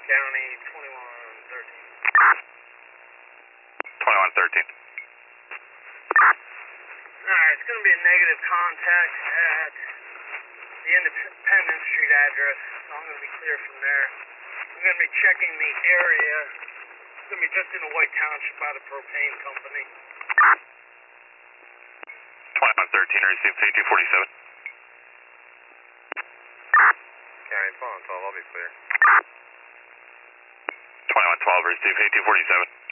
County 2113. 2113. Alright, it's going to be a negative contact at the Independence Street address, so I'm going to be clear from there. I'm going to be checking the area. It's going to be just in a White Township by the propane company. 2113, received 8247. County 12, I'll be clear. 2112, received 8247.